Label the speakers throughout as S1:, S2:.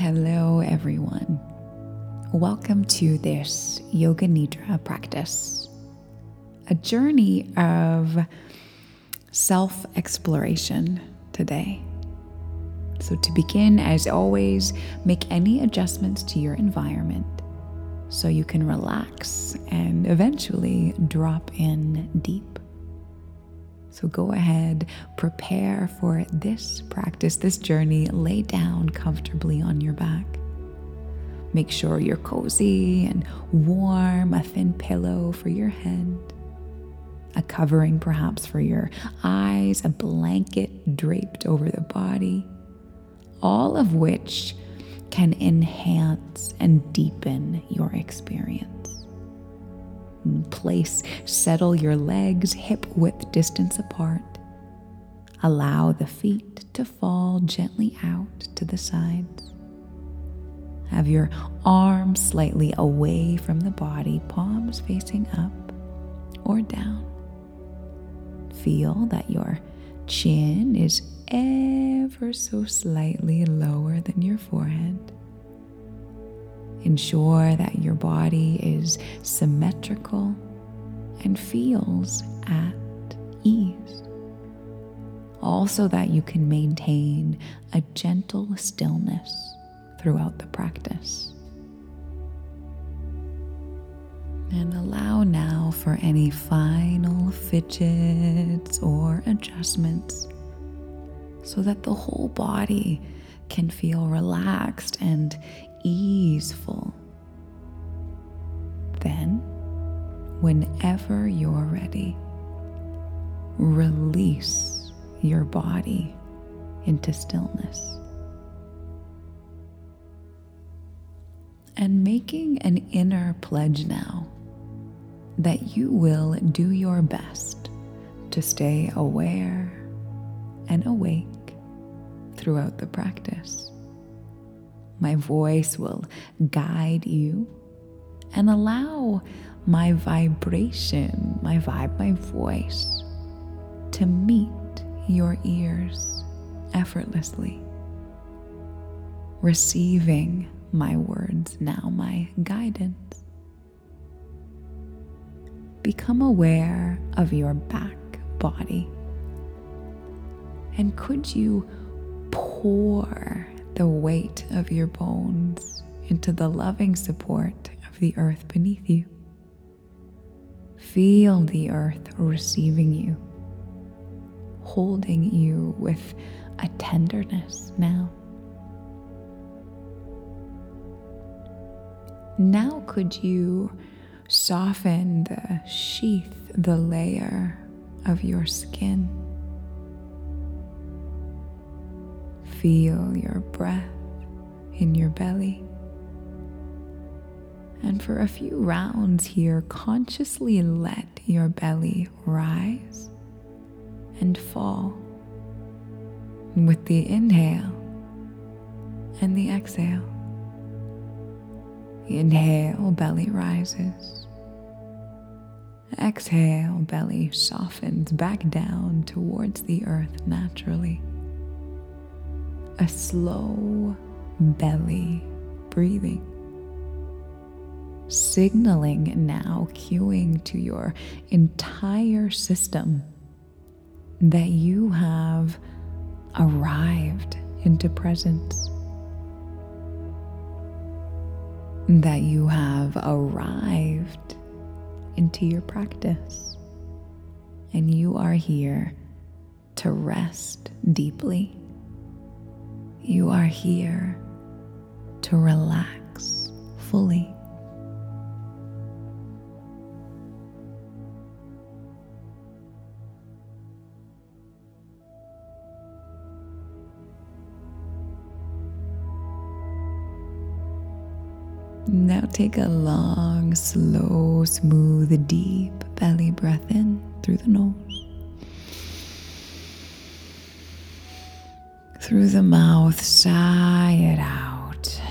S1: Hello, everyone. Welcome to this Yoga Nidra practice, a journey of self-exploration today. So to begin, as always, make any adjustments to your environment so you can relax and eventually drop in deep. So go ahead, prepare for this practice, this journey. Lay down comfortably on your back. Make sure you're cozy and warm, a thin pillow for your head, a covering perhaps for your eyes, a blanket draped over the body, all of which can enhance and deepen your experience. Settle your legs hip-width distance apart. Allow the feet to fall gently out to the sides. Have your arms slightly away from the body, palms facing up or down. Feel that your chin is ever so slightly lower than your forehead. Ensure that your body is symmetrical and feels at ease. Also that you can maintain a gentle stillness throughout the practice. And allow now for any final fidgets or adjustments so that the whole body can feel relaxed and easeful. Then, whenever you're ready, release your body into stillness. And making an inner pledge now that you will do your best to stay aware and awake throughout the practice. My voice will guide you and allow my vibration, my voice to meet your ears effortlessly. Receiving my words now, my guidance. Become aware of your back body. And could you pour the weight of your bones into the loving support of the earth beneath you? Feel the earth receiving you, holding you with a tenderness now. Now could you soften the sheath, the layer of your skin? Feel your breath in your belly. And for a few rounds here, consciously let your belly rise and fall with the inhale and the exhale. Inhale, belly rises. Exhale, belly softens back down towards the earth naturally. A slow belly breathing. Signaling now, cueing to your entire system that you have arrived into presence. That you have arrived into your practice. And you are here to rest deeply. You are here to relax fully. Now take a long, slow, smooth, deep belly breath in through the nose. Through the mouth, sigh it out,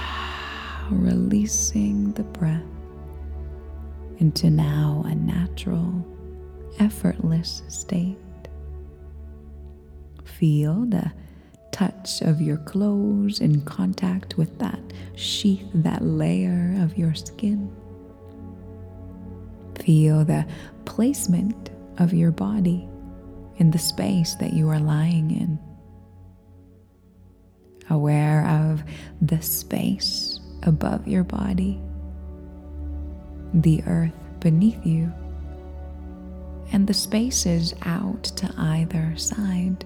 S1: releasing the breath into now a natural, effortless state. Feel the touch of your clothes in contact with that sheath, that layer of your skin. Feel the placement of your body in the space that you are lying in. Aware of the space above your body, the earth beneath you, and the spaces out to either side.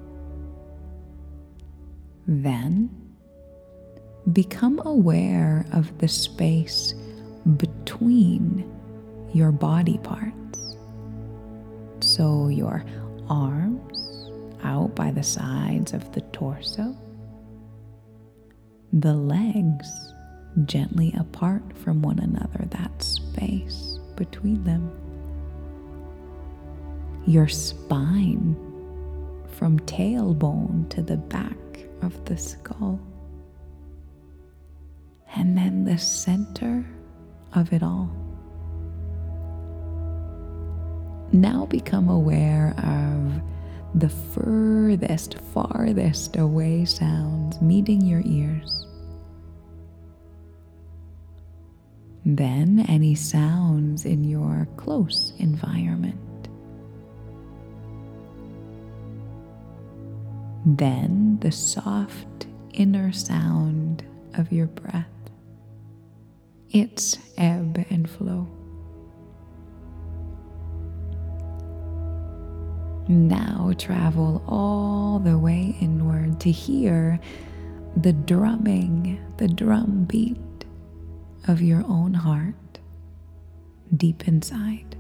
S1: Then, become aware of the space between your body parts. So your arms out by the sides of the torso, the legs gently apart from one another, that space between them. Your spine from tailbone to the back of the skull. And then the center of it all. Now become aware of the farthest away sounds meeting your ears. Then any sounds in your close environment. Then the soft inner sound of your breath, its ebb and flow. Now travel all the way inward to hear the drumming, the drum beat of your own heart deep inside.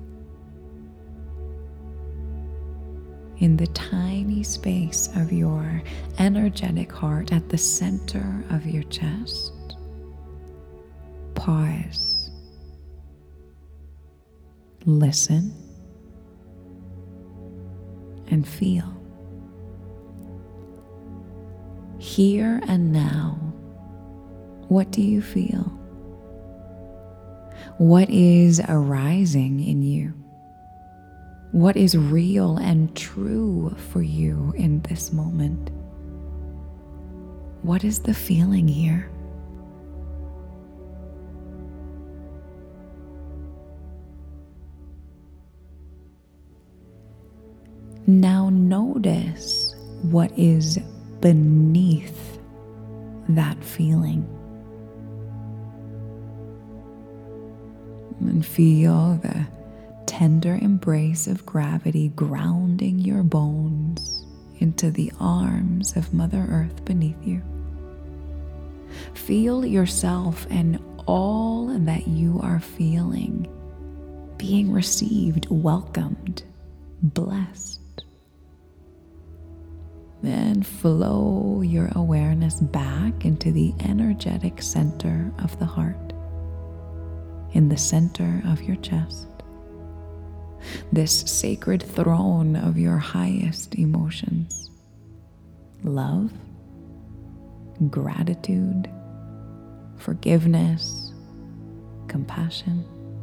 S1: In the tiny space of your energetic heart at the center of your chest, pause, listen, and feel. Here and now, what do you feel? What is arising in you? What is real and true for you in this moment? What is the feeling here? Now notice what is beneath that feeling. And feel the tender embrace of gravity grounding your bones into the arms of Mother Earth beneath you. Feel yourself and all that you are feeling being received, welcomed, blessed. Then flow your awareness back into the energetic center of the heart, in the center of your chest, this sacred throne of your highest emotions: love, gratitude, forgiveness, compassion.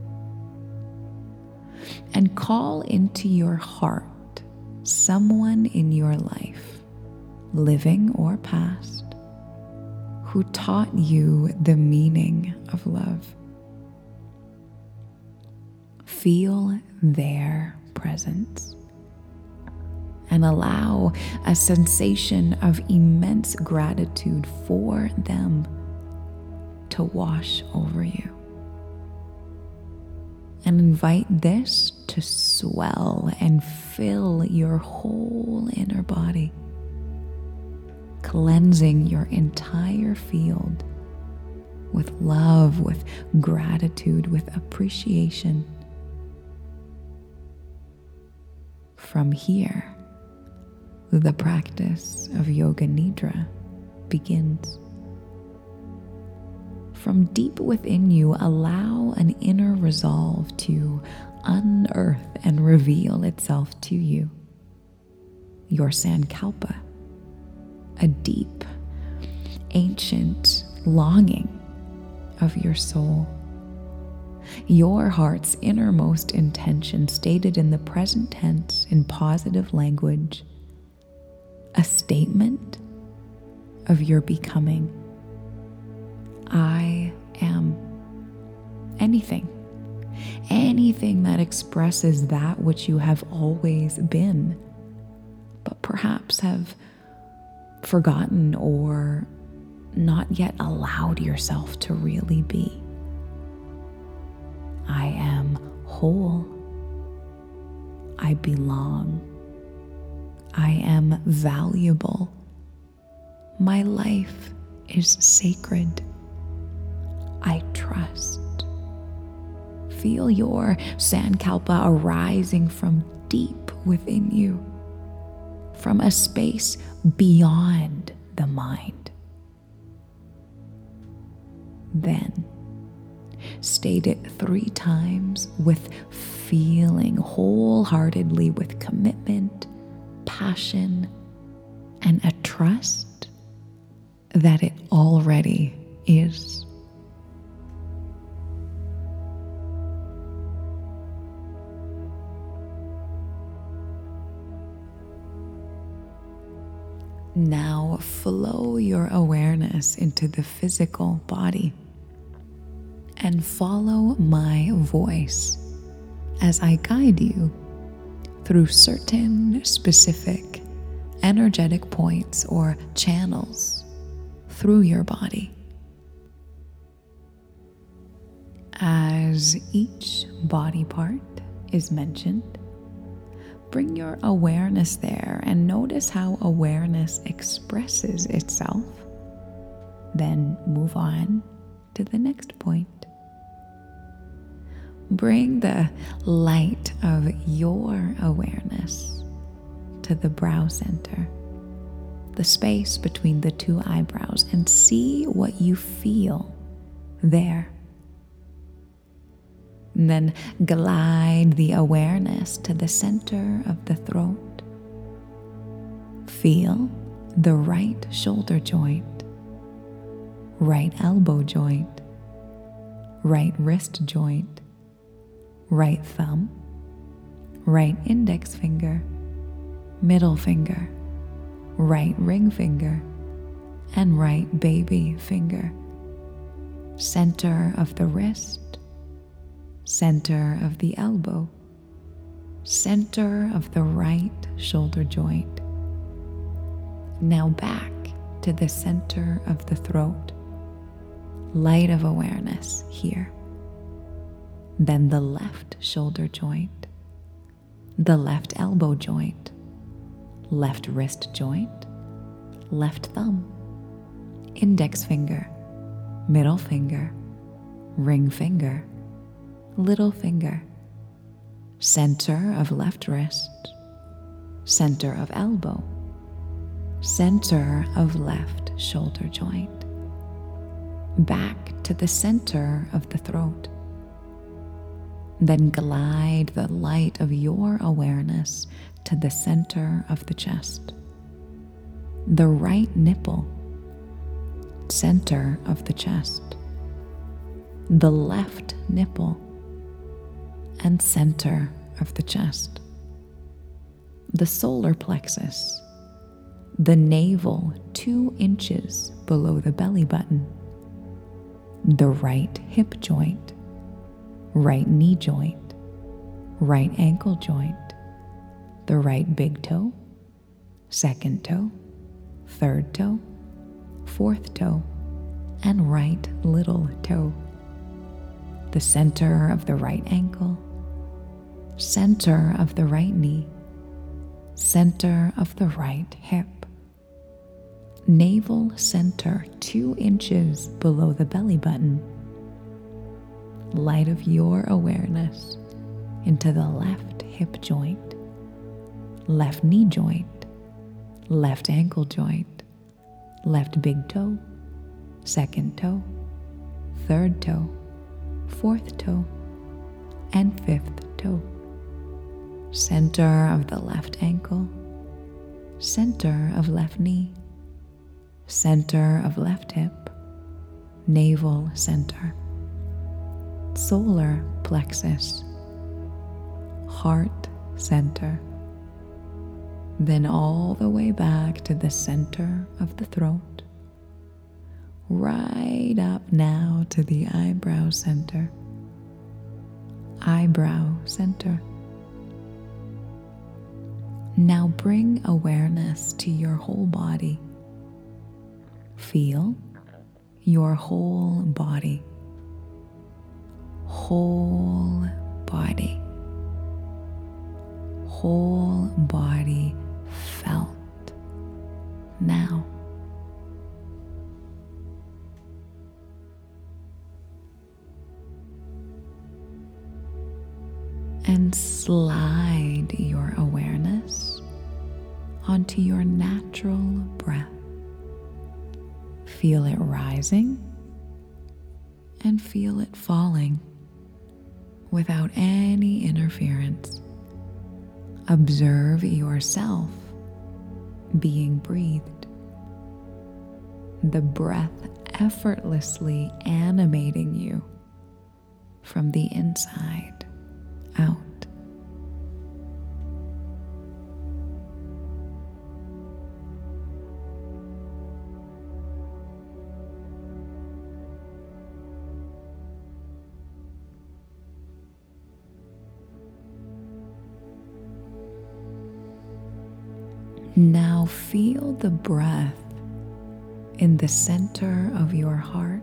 S1: And call into your heart someone in your life, living or past, who taught you the meaning of love. Feel their presence and allow a sensation of immense gratitude for them to wash over you. And invite this to swell and fill your whole inner body, cleansing your entire field with love, with gratitude, with appreciation. From here, the practice of Yoga Nidra begins. From deep within you, allow an inner resolve to unearth and reveal itself to you. Your Sankalpa, a deep, ancient longing of your soul. Your heart's innermost intention stated in the present tense in positive language. A statement of your becoming. I am anything that expresses that which you have always been, but perhaps have forgotten or not yet allowed yourself to really be. I am whole. I belong. I am valuable. My life is sacred. I trust. Feel your Sankalpa arising from deep within you, from a space beyond the mind. Then, state it 3 times with feeling wholeheartedly, with commitment, passion, and a trust that it already is. Now flow your awareness into the physical body and follow my voice as I guide you through certain specific energetic points or channels through your body. As each body part is mentioned, bring your awareness there and notice how awareness expresses itself. Then move on to the next point. Bring the light of your awareness to the brow center, the space between the 2 eyebrows, and see what you feel there. And then glide the awareness to the center of the throat. Feel the right shoulder joint, right elbow joint, right wrist joint, right thumb, right index finger, middle finger, right ring finger, and right baby finger. Center of the wrist, center of the elbow, center of the right shoulder joint. Now back to the center of the throat. Light of awareness here. Then the left shoulder joint, the left elbow joint, left wrist joint, left thumb, index finger, middle finger, ring finger, little finger, center of left wrist, center of elbow, center of left shoulder joint. Back to the center of the throat. Then glide the light of your awareness to the center of the chest. The right nipple, center of the chest. The left nipple, and center of the chest. The solar plexus, the navel 2 inches below the belly button. The right hip joint, right knee joint, right ankle joint, the right big toe, second toe, third toe, fourth toe, and right little toe. The center of the right ankle, center of the right knee, center of the right hip. Navel center 2 inches below the belly button. Light of your awareness into the left hip joint, left knee joint, left ankle joint, left big toe, second toe, third toe, fourth toe, and fifth toe. Center of the left ankle, center of left knee, center of left hip, navel center, solar plexus, heart center, then all the way back to the center of the throat, right up now to the eyebrow center. Eyebrow center. Now bring awareness to your whole body. Feel your whole body. Whole body. Whole body felt. Now. And slide your awareness onto your natural breath. Feel it rising and feel it falling without any interference. Observe yourself being breathed. The breath effortlessly animating you from the inside out. Now feel the breath in the center of your heart,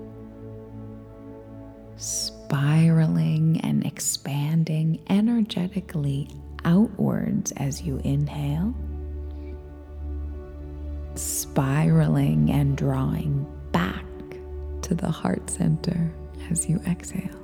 S1: spiraling and expanding energetically outwards as you inhale, spiraling and drawing back to the heart center as you exhale.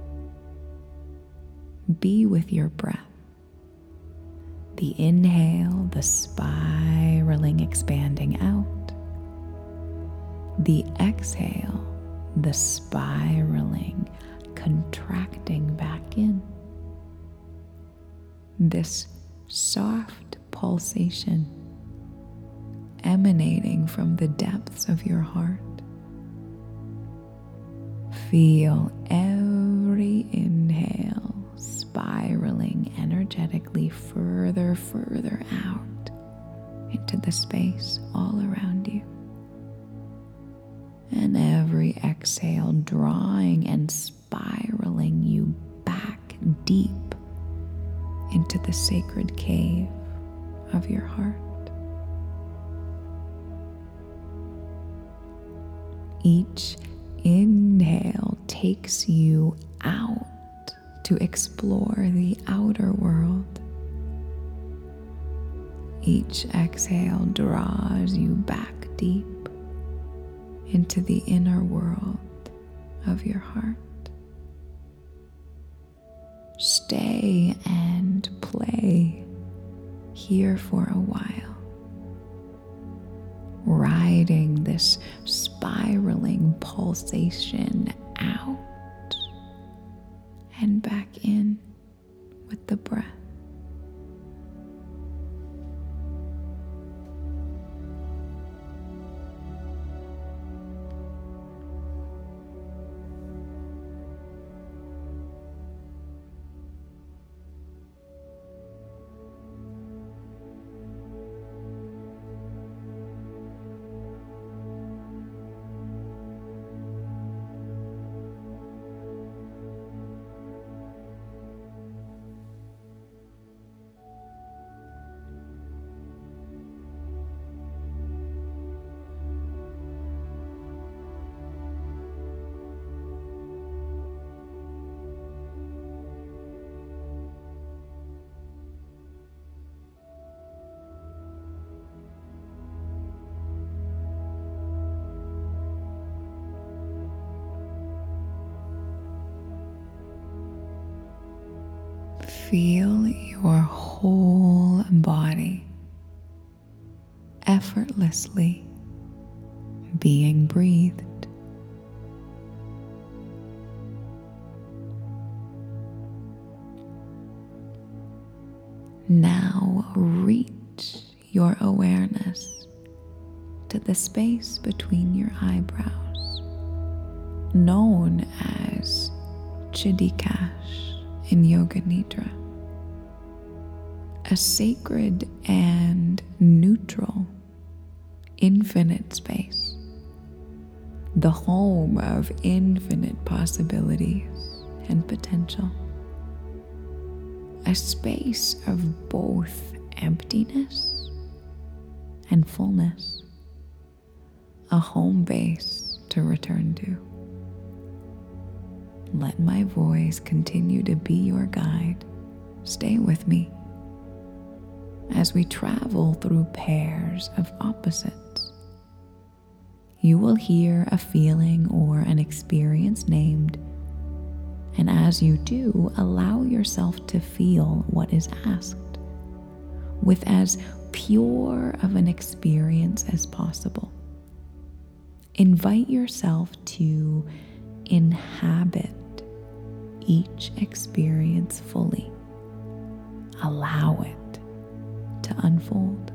S1: Be with your breath. The inhale, the spiraling, expanding out. The exhale, the spiraling, contracting back in. This soft pulsation emanating from the depths of your heart. Feel every inhale spiraling energetically further out into the space all around you. And every exhale drawing and spiraling you back deep into the sacred cave of your heart. Each inhale takes you out to explore the outer world. Each exhale draws you back deep into the inner world of your heart. Stay and play here for a while, riding this spiraling pulsation out and back in with the breath. Feel your whole body effortlessly being breathed. Now reach your awareness to the space between your eyebrows, known as Chittakash in Yoga Nidra, a sacred and neutral, infinite space the home of infinite possibilities and potential. A space of both emptiness and fullness. A home base to return to. Let my voice continue to be your guide. Stay with me as we travel through pairs of opposites. You will hear a feeling or an experience named, and as you do, allow yourself to feel what is asked with as pure of an experience as possible. Invite yourself to inhabit each experience fully. Allow it to unfold.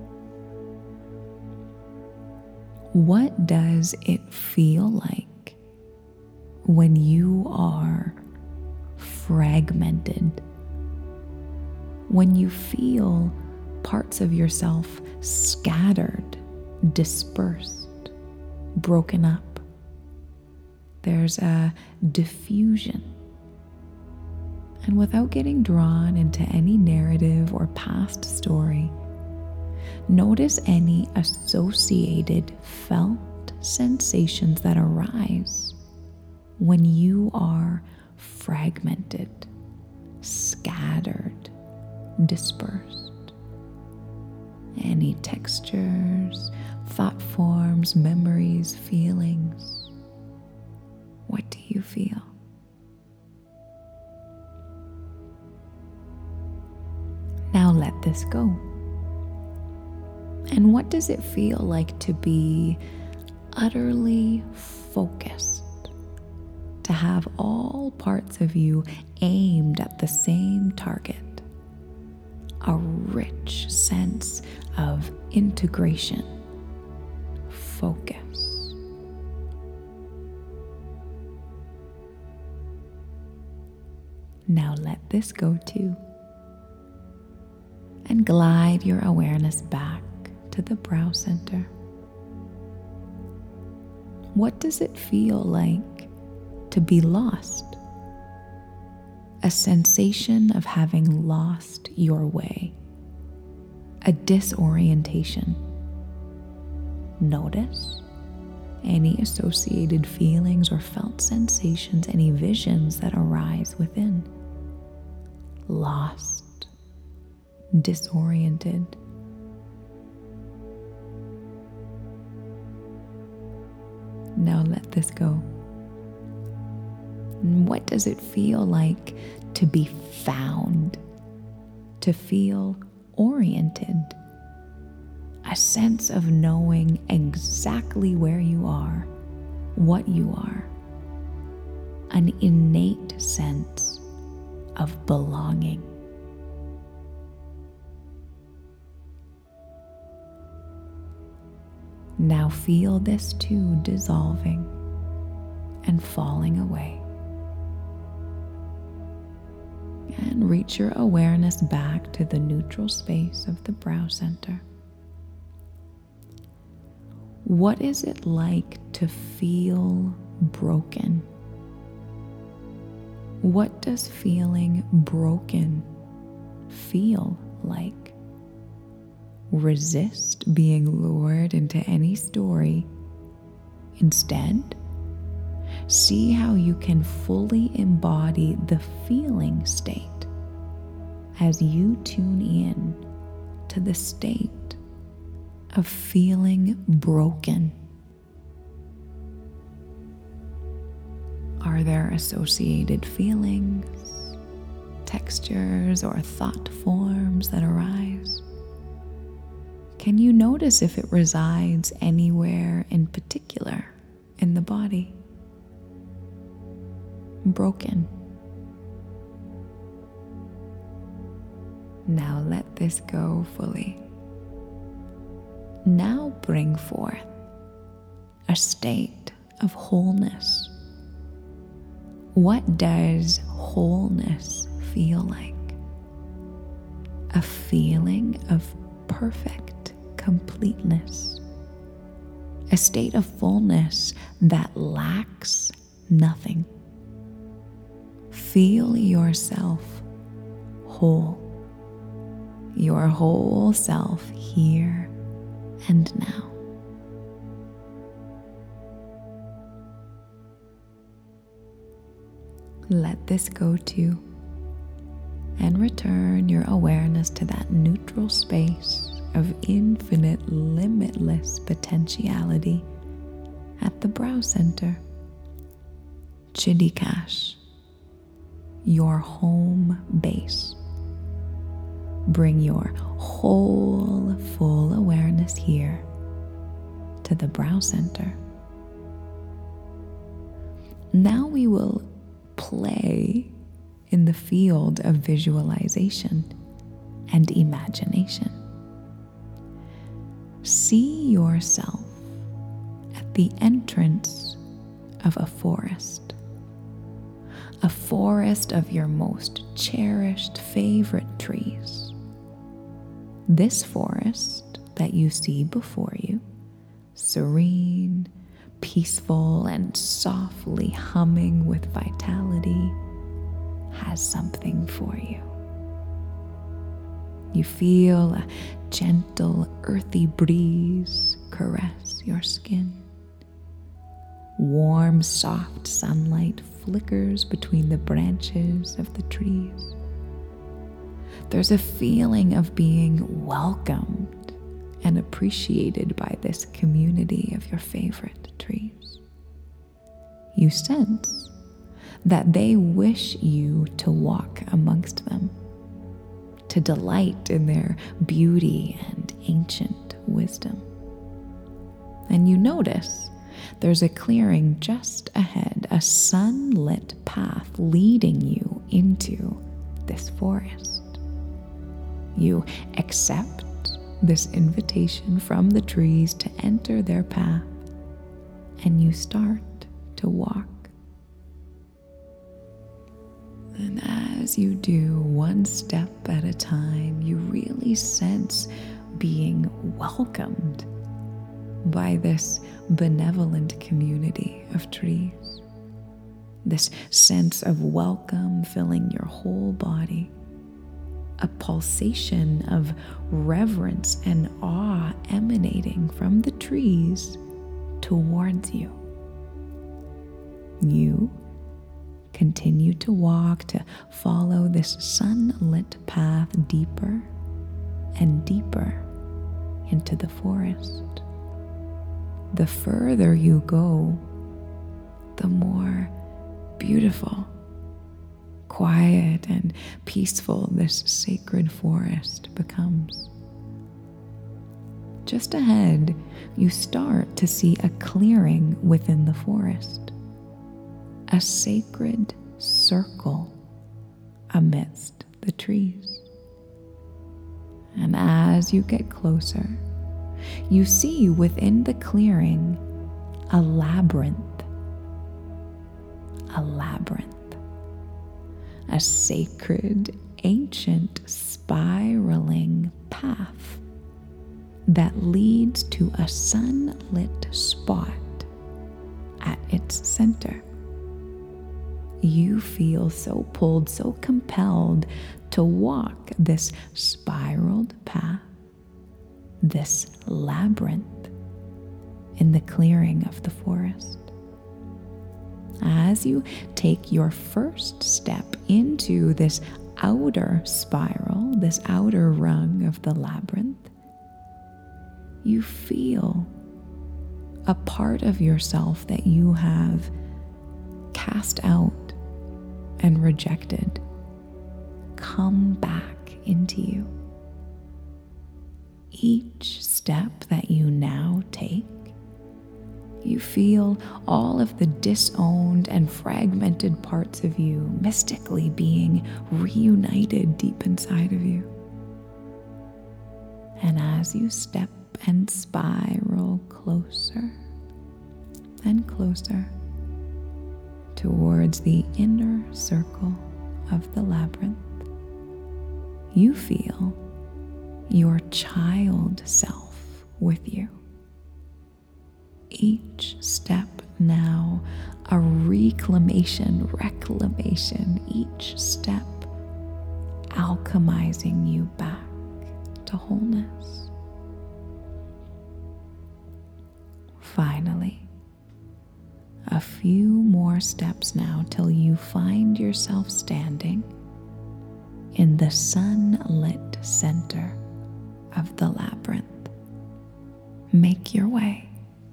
S1: What does it feel like when you are fragmented? When you feel parts of yourself scattered, dispersed, broken up? There's a diffusion. And without getting drawn into any narrative or past story, notice any associated felt sensations that arise when you are fragmented, scattered, dispersed. Any textures, thought forms, memories, feelings. What do you feel? Now let this go. And what does it feel like to be utterly focused? To have all parts of you aimed at the same target? A rich sense of integration, focus. Now let this go too. And glide your awareness back to the brow center. What does it feel like to be lost? A sensation of having lost your way. A disorientation. Notice any associated feelings or felt sensations, any visions that arise within. Lost. Disoriented. Now let this go. What does it feel like to be found? To feel oriented? A sense of knowing exactly where you are, what you are. An innate sense of belonging. Now feel this too dissolving and falling away. And reach your awareness back to the neutral space of the brow center. What is it like to feel broken? What does feeling broken feel like? Resist being lured into any story. Instead, see how you can fully embody the feeling state as you tune in to the state of feeling broken. Are there associated feelings, textures, or thought forms that arise? Can you notice if it resides anywhere in particular in the body? Broken. Now let this go fully. Now bring forth a state of wholeness. What does wholeness feel like? A feeling of perfect completeness, a state of fullness that lacks nothing. Feel yourself whole, your whole self here and now. Let this go too, and return your awareness to that neutral space of infinite, limitless potentiality at the brow center. Chidikash, your home base. Bring your whole, full awareness here to the brow center. Now we will play in the field of visualization and imagination. See yourself at the entrance of a forest of your most cherished favorite trees. This forest that you see before you, serene, peaceful, and softly humming with vitality, has something for you. You feel a gentle, earthy breeze caress your skin. Warm, soft sunlight flickers between the branches of the trees. There's a feeling of being welcomed and appreciated by this community of your favorite trees. You sense that they wish you to walk amongst them, to delight in their beauty and ancient wisdom. And you notice there's a clearing just ahead, a sunlit path leading you into this forest. You accept this invitation from the trees to enter their path, and you start to walk. And as you do, one step at a time, you really sense being welcomed by this benevolent community of trees. This sense of welcome filling your whole body. A pulsation of reverence and awe emanating from the trees towards you. You continue to walk, to follow this sunlit path deeper and deeper into the forest. The further you go, the more beautiful, quiet, and peaceful this sacred forest becomes. Just ahead, you start to see a clearing within the forest, a sacred circle amidst the trees. And as you get closer, you see within the clearing a labyrinth, a sacred, ancient, spiraling path that leads to a sunlit spot at its center. You feel so pulled, so compelled to walk this spiraled path, this labyrinth in the clearing of the forest. As you take your first step into this outer spiral, this outer rung of the labyrinth, you feel a part of yourself that you have cast out and rejected come back into you. Each step that you now take, you feel all of the disowned and fragmented parts of you mystically being reunited deep inside of you. And as you step and spiral closer and closer towards the inner circle of the labyrinth, you feel your child self with you. each step now a reclamation, each step alchemizing you back to wholeness. Finally, a few more steps now till you find yourself standing in the sunlit center of the labyrinth. Make your way.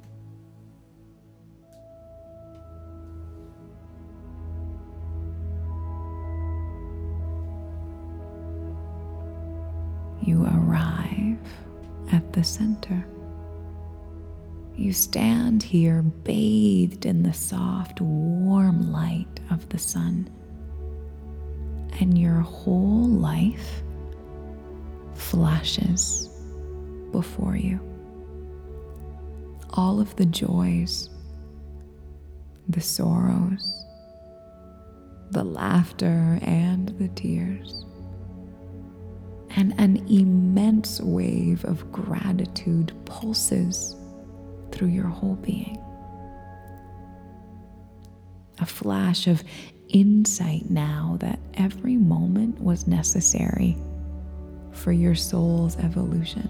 S1: You arrive at the center. You stand here bathed in the soft, warm light of the sun, and your whole life flashes before you. All of the joys, the sorrows, the laughter and the tears, and an immense wave of gratitude pulses through your whole being. A flash of insight now that every moment was necessary for your soul's evolution.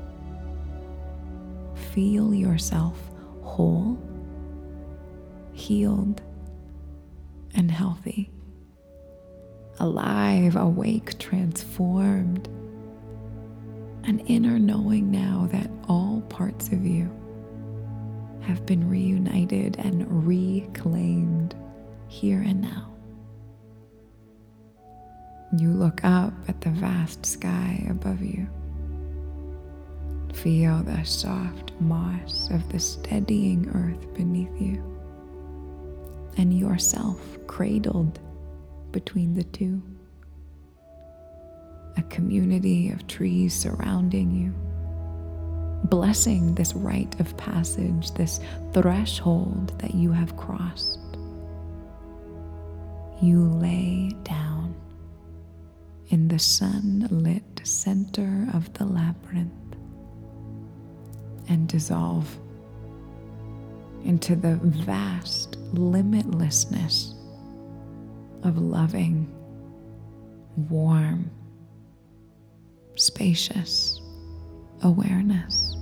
S1: Feel yourself whole, healed, and healthy. Alive, awake, transformed. An inner knowing now that all parts of you have been reunited and reclaimed here and now. You look up at the vast sky above you. Feel the soft moss of the steadying earth beneath you, and yourself cradled between the two. A community of trees surrounding you, blessing this rite of passage, this threshold that you have crossed. You lay down in the sunlit center of the labyrinth and dissolve into the vast limitlessness of loving, warm, spacious awareness.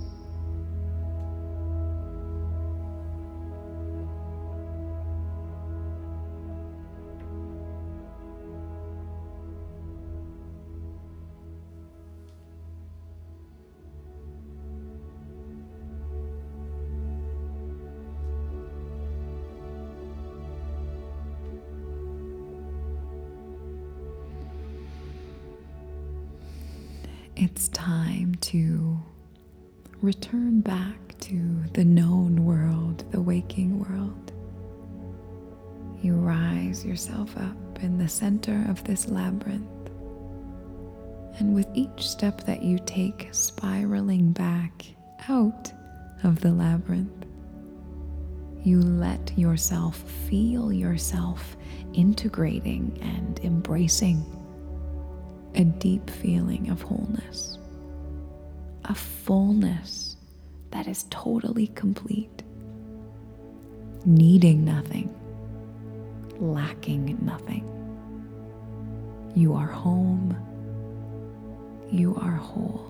S1: It's time to return back to the known world, the waking world. You rise yourself up in the center of this labyrinth, and with each step that you take spiraling back out of the labyrinth, you let yourself feel yourself integrating and embracing a deep feeling of wholeness, a fullness that is totally complete, needing nothing, lacking nothing. You are home, you are whole.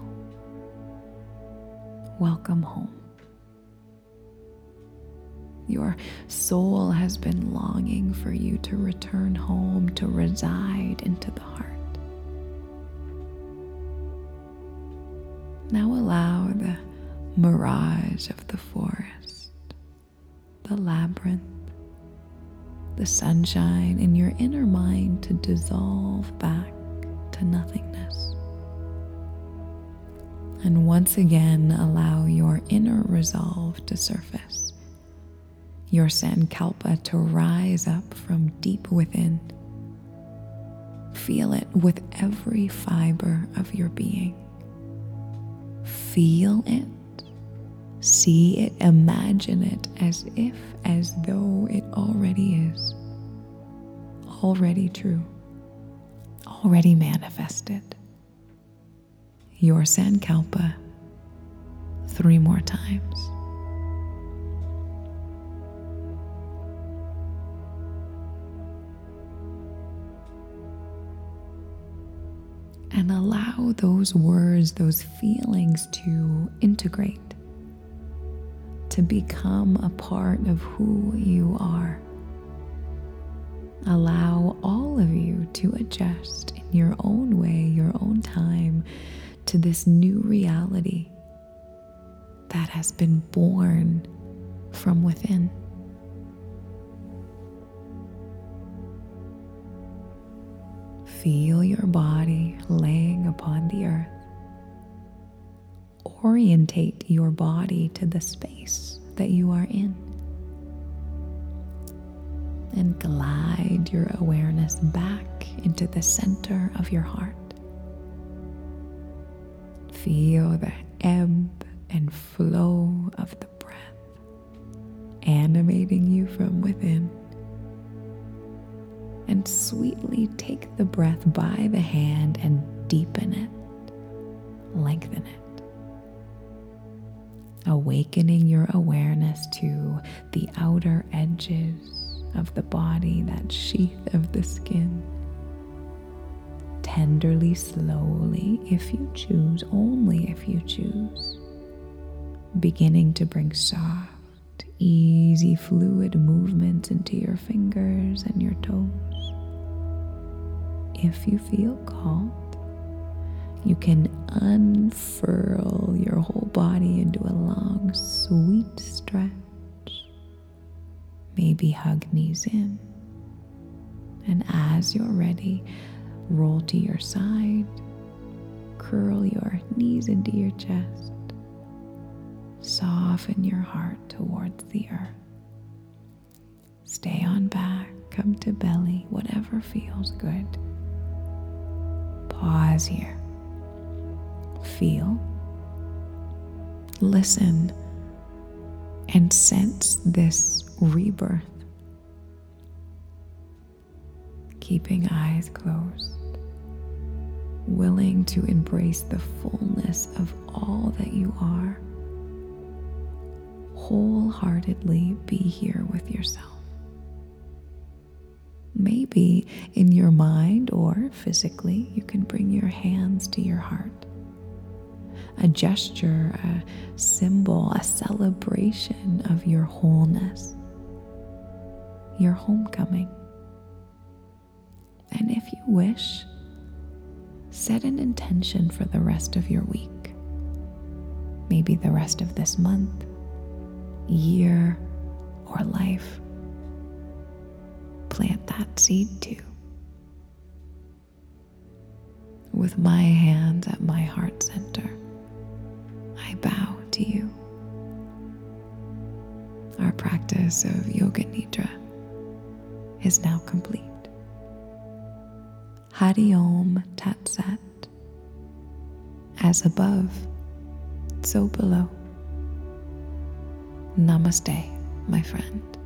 S1: Welcome home. Your soul has been longing for you to return home, to reside into the heart. Now allow the mirage of the forest, the labyrinth, the sunshine in your inner mind to dissolve back to nothingness. And once again, allow your inner resolve to surface, your sankalpa to rise up from deep within. Feel it with every fiber of your being. Feel it, see it, imagine it as if, as though it already is, already true, already manifested. Your sankalpa 3 more times. and allow those words, those feelings to integrate, to become a part of who you are. Allow all of you to adjust in your own way, your own time, to this new reality that has been born from within. Feel your body laying upon the earth. Orientate your body to the space that you are in. And glide your awareness back into the center of your heart. Feel the ebb and flow of the breath animating you from within. And sweetly take the breath by the hand and deepen it, lengthen it, awakening your awareness to the outer edges of the body, that sheath of the skin. Tenderly, slowly, if you choose, only if you choose, beginning to bring soft, easy, fluid movements into your fingers and your toes. If you feel called, you can unfurl your whole body into a long, sweet stretch. Maybe hug knees in. And as you're ready, roll to your side, curl your knees into your chest, soften your heart towards the earth. Stay on back, come to belly, whatever feels good. Pause here. Feel, listen, and sense this rebirth. Keeping eyes closed, willing to embrace the fullness of all that you are. Wholeheartedly be here with yourself. Maybe in your mind or physically, you can bring your hands to your heart. A gesture, a symbol, a celebration of your wholeness, your homecoming. And if you wish, set an intention for the rest of your week. Maybe the rest of this month, year, or life. Plant that seed too. With my hands at my heart center, I bow to you. Our practice of Yoga Nidra is now complete. Hari Om Tat Sat. As above, so below. Namaste, my friend.